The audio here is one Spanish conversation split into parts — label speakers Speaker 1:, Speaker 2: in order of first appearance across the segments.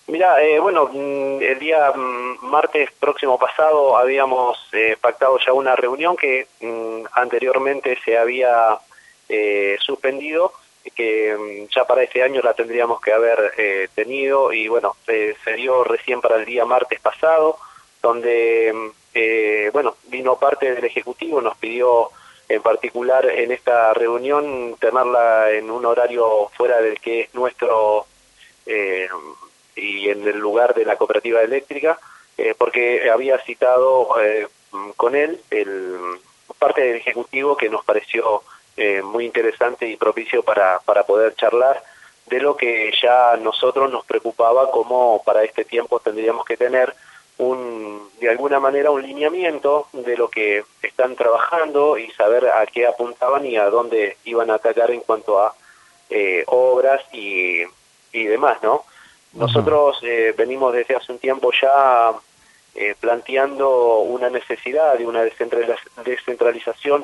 Speaker 1: Mira, el día martes próximo pasado habíamos pactado ya una reunión que anteriormente se había suspendido, que ya para este año la tendríamos que haber tenido, y bueno, se dio recién para el día martes pasado, donde vino parte del Ejecutivo, nos pidió en particular en esta reunión tenerla en un horario fuera del que es nuestro y en el lugar de la cooperativa eléctrica, porque había citado con él parte del Ejecutivo que nos pareció muy interesante y propicio para poder charlar de lo que ya a nosotros nos preocupaba, como para este tiempo tendríamos que tener de alguna manera un lineamiento de lo que están trabajando y saber a qué apuntaban y a dónde iban a atacar en cuanto a obras y demás, ¿no? Nosotros venimos desde hace un tiempo ya planteando una necesidad de una descentralización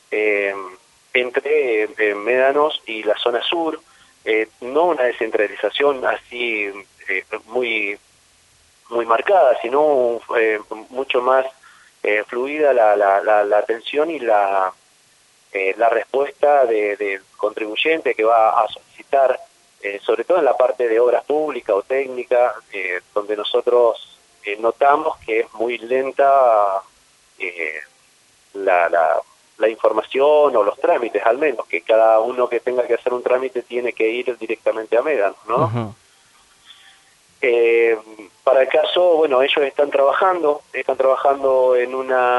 Speaker 1: entre Médanos y la zona sur, no una descentralización así muy marcada, sino mucho más fluida la atención y la respuesta del contribuyente que va a solicitar, sobre todo en la parte de obras públicas o técnica, donde nosotros notamos que es muy lenta la información o los trámites, al menos, que cada uno que tenga que hacer un trámite tiene que ir directamente a Médanos, ¿no?
Speaker 2: Ujú.
Speaker 1: Para el caso, bueno, ellos están trabajando en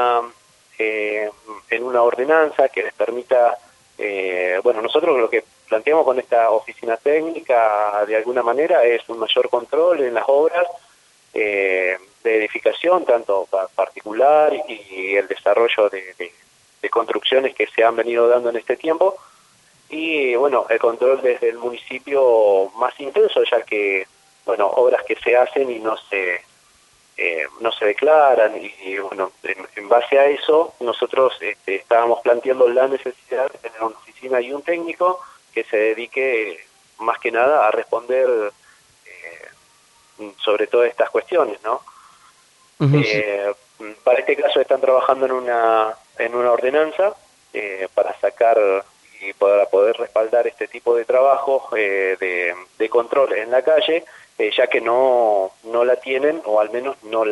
Speaker 1: una ordenanza que les permita, nosotros lo que planteamos con esta oficina técnica de alguna manera es un mayor control en las obras de edificación, tanto particular y el desarrollo de construcciones que se han venido dando en este tiempo, y bueno, el control desde el municipio más intenso, ya que obras que se hacen y no se declaran, y bueno, en base a eso nosotros estábamos planteando la necesidad de tener una oficina y un técnico que se dedique más que nada a responder sobre todas estas cuestiones, ¿no?
Speaker 2: Ujú, sí.
Speaker 1: Para este caso están trabajando en una ordenanza para sacar y para poder respaldar este tipo de trabajo de control en la calle, ya que no la tienen, o al menos no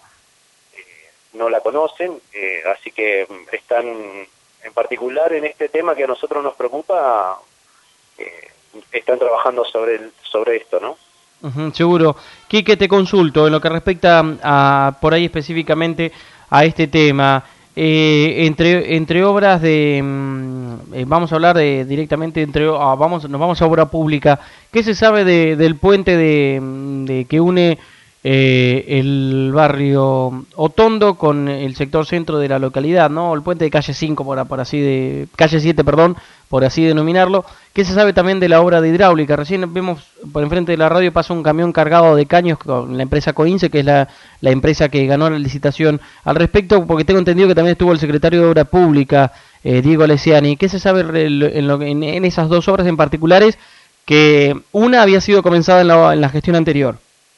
Speaker 1: la conocen, así que están en particular en este tema que a nosotros nos preocupa, eh, están trabajando sobre esto, ¿no?
Speaker 2: Ujú, seguro. Quique, te consulto en lo que respecta por ahí específicamente a este tema. Entre obras vamos a hablar directamente nos vamos a obra pública. ¿Qué se sabe del puente de que une el barrio Otondo con el sector centro de la localidad, ¿no? El puente de calle 5 calle 7, perdón, por así denominarlo. ¿Qué se sabe también de la obra de hidráulica? Recién vemos por enfrente de la radio pasa un camión cargado de caños con la empresa Coince, que es la empresa que ganó la licitación. Al respecto, porque tengo entendido que también estuvo el secretario de Obra Pública, Diego Alessiani. ¿Qué se sabe en esas dos obras en particulares? Que una había sido comenzada en la gestión anterior.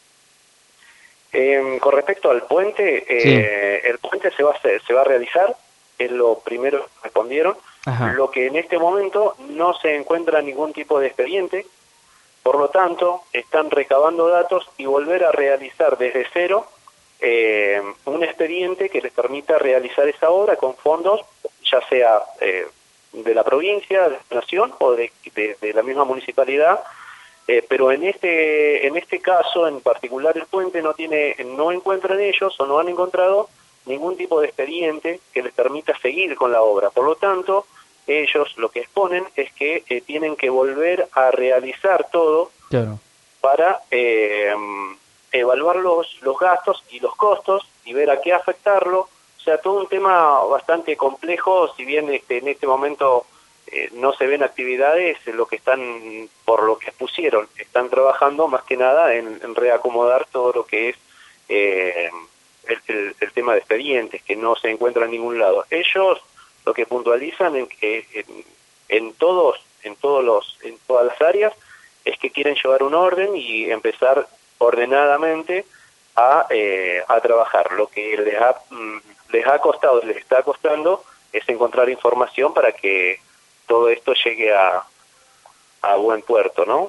Speaker 1: Con respecto al puente,
Speaker 2: Sí.
Speaker 1: el puente se va a realizar, es lo primero que respondieron.
Speaker 2: Ajá.
Speaker 1: Lo que en este momento no se encuentra ningún tipo de expediente, por lo tanto, están recabando datos y volver a realizar desde cero un expediente que les permita realizar esa obra con fondos, ya sea de la provincia, de la nación o de la misma municipalidad. Pero en este caso en particular el puente no encuentran ellos, o no han encontrado ningún tipo de expediente que les permita seguir con la obra. Por lo tanto, ellos lo que exponen es que tienen que volver a realizar todo
Speaker 2: Claro.
Speaker 1: para evaluar los gastos y los costos y ver a qué afectarlo. O sea, todo un tema bastante complejo, si bien en este momento no se ven actividades, lo que están, por lo que pusieron, están trabajando más que nada en reacomodar todo lo que es el tema de expedientes, que no se encuentra en ningún lado. Ellos lo que puntualizan en que en todas las áreas es que quieren llevar un orden y empezar ordenadamente a trabajar. Lo que les ha costado, les está costando, es encontrar información para que todo esto llegue a buen puerto, ¿no?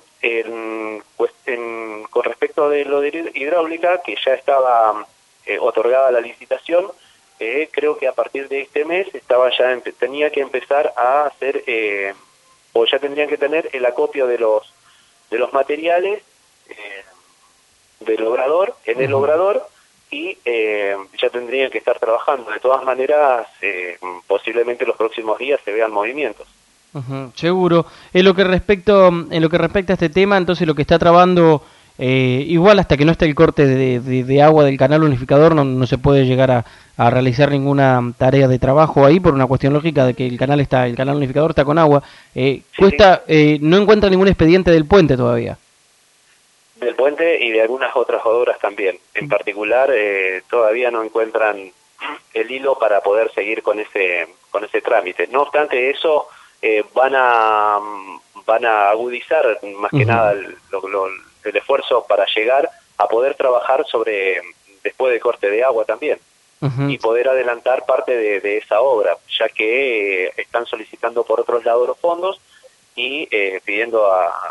Speaker 1: Con respecto de lo de hidráulica, que ya estaba otorgada la licitación, creo que a partir de este mes tenía que empezar a hacer, o ya tendrían que tener el acopio de los materiales del obrador, en el obrador, y ya tendrían que estar trabajando. De todas maneras, posiblemente los próximos días se vean movimientos.
Speaker 2: Seguro. En lo que respecta a este tema, entonces lo que está trabando, igual hasta que no esté el corte de agua del canal unificador, no se puede llegar a realizar ninguna tarea de trabajo ahí por una cuestión lógica de que el canal unificador está con agua. No encuentra ningún expediente del puente todavía.
Speaker 1: Del puente y de algunas otras obras también. En particular, todavía no encuentran el hilo para poder seguir con ese trámite. No obstante eso, van a agudizar más que nada el esfuerzo para llegar a poder trabajar después del corte de agua también, y poder adelantar parte de esa obra, ya que están solicitando por otros lados los fondos y pidiendo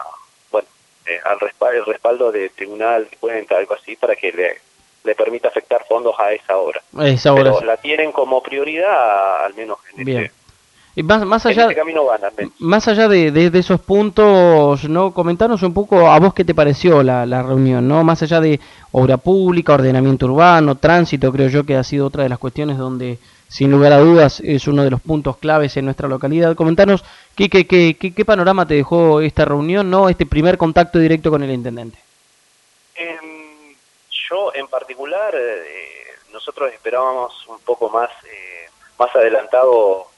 Speaker 1: el respaldo de tribunal de cuenta, algo así, para que le permita afectar fondos a esa obra. Pero la tienen como prioridad, al menos en
Speaker 2: Bien. Y más allá,
Speaker 1: en este camino van, al menos.
Speaker 2: Más allá de esos puntos, ¿no? Comentanos un poco a vos qué te pareció la reunión, ¿no? Más allá de obra pública, ordenamiento urbano, tránsito, creo yo que ha sido otra de las cuestiones donde, sin lugar a dudas, es uno de los puntos claves en nuestra localidad. Comentanos qué panorama te dejó esta reunión, ¿no? Este primer contacto directo con el intendente.
Speaker 1: Yo, en particular, nosotros esperábamos un poco más adelantado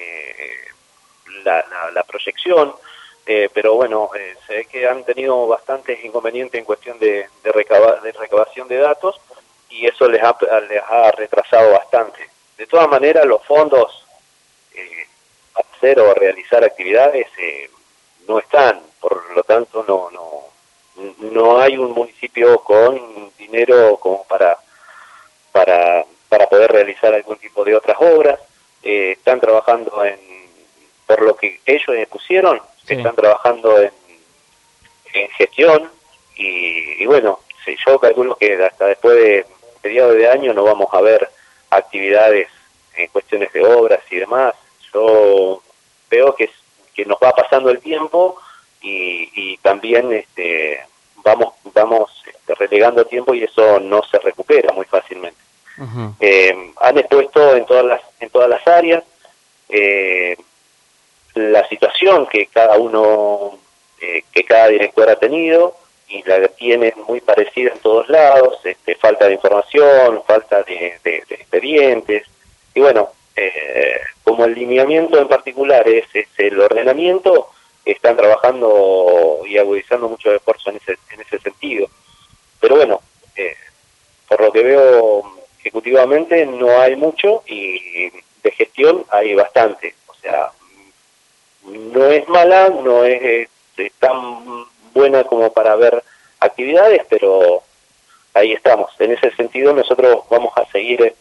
Speaker 1: la proyección, pero bueno, se ve que han tenido bastantes inconvenientes en cuestión de recabación de datos, y eso les ha retrasado bastante. De todas maneras, los fondos para hacer o realizar actividades no están, por lo tanto no hay un municipio con dinero como para poder realizar algún tipo de otras obras. Están trabajando por lo que ellos pusieron, sí. Están trabajando en gestión, y bueno, sí, yo calculo que hasta después de mediados de año no vamos a ver actividades en cuestiones de obras y demás. Yo veo que nos va pasando el tiempo y también vamos relegando tiempo, y eso no se recupera muy fácilmente. Han expuesto en todas las áreas la situación que cada director ha tenido, y la tiene muy parecida en todos lados, falta de información, falta de expedientes, y bueno, como el lineamiento en particular es el ordenamiento, están trabajando y agudizando mucho esfuerzo en ese sentido. Pero bueno, por lo que veo ejecutivamente no hay mucho, y de gestión hay bastante. O sea, no es mala, no es tan buena como para ver actividades, pero ahí estamos. En ese sentido nosotros vamos a seguir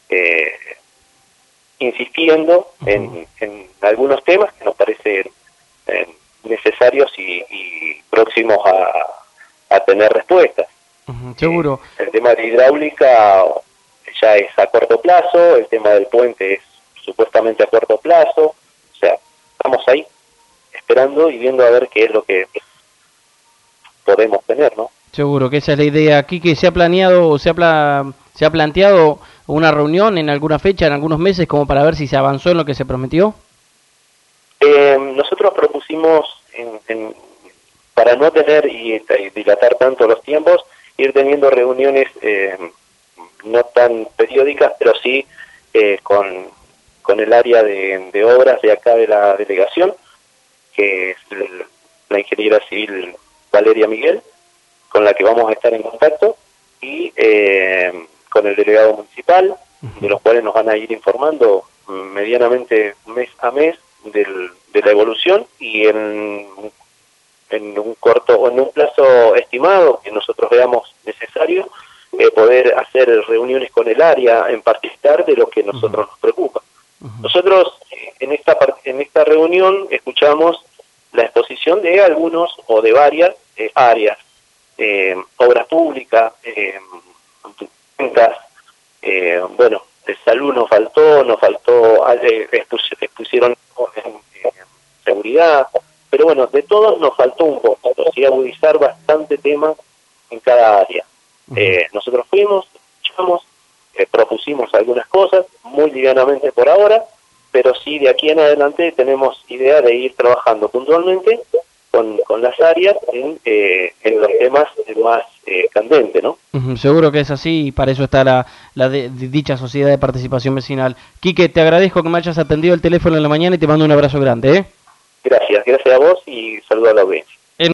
Speaker 1: insistiendo en algunos temas que nos parecen necesarios y próximos a tener respuestas.
Speaker 2: Seguro.
Speaker 1: El tema de hidráulica ya es a corto plazo, el tema del puente es supuestamente a corto plazo, o sea, estamos ahí esperando y viendo a ver qué es lo que podemos tener, ¿no?
Speaker 2: Seguro que esa es la idea. Aquí que se ha planeado o se ha planteado una reunión en alguna fecha, en algunos meses, como para ver si se avanzó en lo que se prometió.
Speaker 1: Nosotros propusimos, para no tener y dilatar tanto los tiempos, ir teniendo reuniones no tan periódicas, pero sí con el área de obras de acá de la delegación, que es la ingeniera civil Valeria Miguel, con la que vamos a estar en contacto, y con el delegado municipal, de los cuales nos van a ir informando medianamente mes a mes de la evolución, y en en un corto o en un plazo estimado que nosotros veamos necesario, poder hacer reuniones con el área en particular de lo que nosotros nos preocupa. Nosotros en esta reunión escuchamos la exposición de algunos o de varias áreas, obras públicas, ventas, bueno, de salud nos faltó, expusieron seguridad, pero bueno, de todos nos faltó un poco, y agudizar bastante tema en cada área. Nosotros fuimos, escuchamos, propusimos algunas cosas, muy livianamente por ahora, pero sí de aquí en adelante tenemos idea de ir trabajando puntualmente con las áreas en los temas más candentes, ¿no?
Speaker 2: Seguro que es así y para eso está dicha sociedad de participación vecinal. Quique, te agradezco que me hayas atendido el teléfono en la mañana y te mando un abrazo grande, ¿eh?
Speaker 1: Gracias a vos y saludo a la audiencia.